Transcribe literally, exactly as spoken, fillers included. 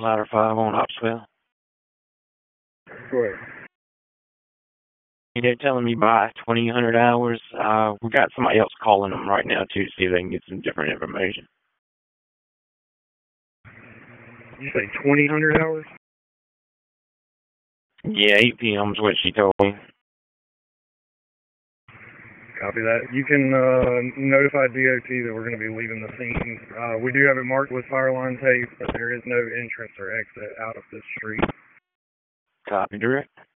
Ladder five on Oxwell. Go ahead. They're telling me by twenty hundred hours. Uh, we got somebody else calling them right now, too, to see if they can get some different information. You say twenty hundred hours? Yeah, eight p.m. is what she told me. Copy that. You can uh, notify D O T that we're going to be leaving the scene. Uh, we do have it marked with fire line tape, but there is no entrance or exit out of this street. Copy, direct.